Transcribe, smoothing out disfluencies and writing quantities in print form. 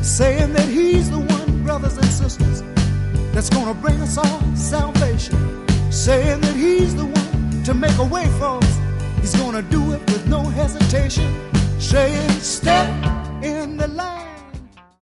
saying that he's the one, brothers and sisters, that's gonna bring us all salvation, saying that he's the one to make a way for us. He's gonna do it with no hesitation, saying step